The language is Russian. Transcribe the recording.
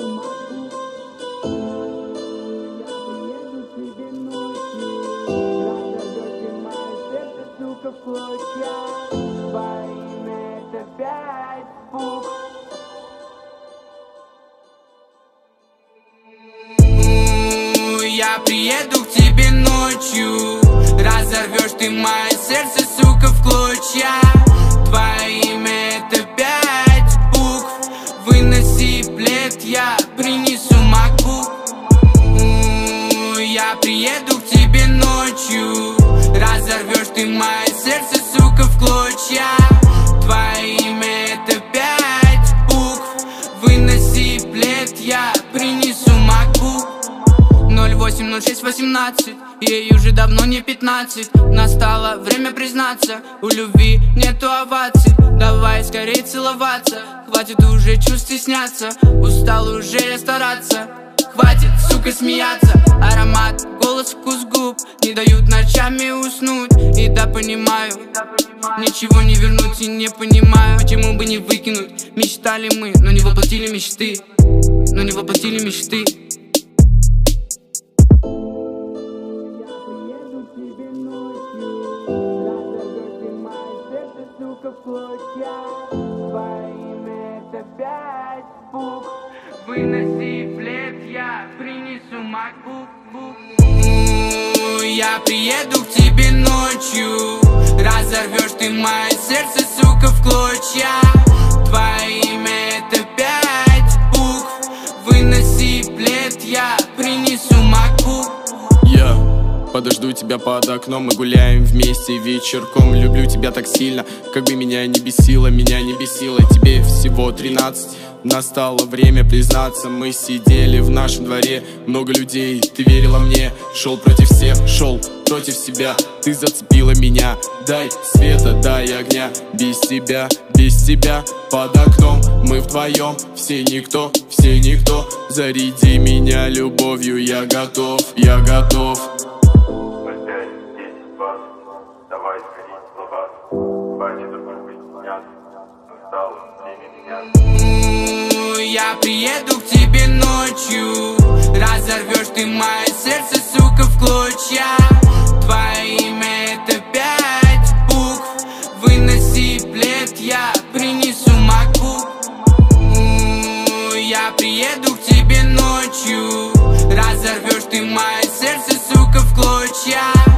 Я приеду к тебе ночью, разорвешь ты мое сердце, сука, в клочья. Твое имя — это 5 букв. Выноси плед, я принесу MacBook. Я приеду к тебе ночью, разорвешь ты мое сердце, сука, в клочья. Твое имя — это 5 букв. Выноси плед, я принесу MacBook. 080618, ей уже давно не 15. Настало время признаться, у любви нету оваций. Давай скорее целоваться, хватит уже чувств стесняться. Устал уже я стараться, хватит, сука, смеяться. Аромат, голос, вкус губ не дают ночами уснуть. И да, понимаю, ничего не вернуть и не понимаю, почему бы не выкинуть. Мечтали мы, но не воплотили мечты, но не воплотили мечты. Выноси плед, я принесу MacBook. Я приеду к тебе ночью, разорвешь ты мое сердце, сука, в клочья. Твое имя — это 5 букв. Выноси плед, я принесу MacBook. Я подожду тебя под окном, мы гуляем вместе вечерком. Люблю тебя так сильно, как бы меня не бесило, тебе всего 13. Настало время признаться, мы сидели в нашем дворе. Много людей, ты верила мне, шел против всех, шел против себя. Ты зацепила меня, дай света, дай огня. Без тебя под окном мы вдвоем. Все никто, заряди меня любовью, я готов. Давай сходить в лабаз, хватит другой сняться, настало время меняться. Я приеду к тебе ночью, разорвешь ты мое сердце, сука, в клочья. Твое имя — это 5 букв. Выноси плед, я принесу MacBook. Я приеду к тебе ночью, разорвешь ты мое сердце, сука, в клочья.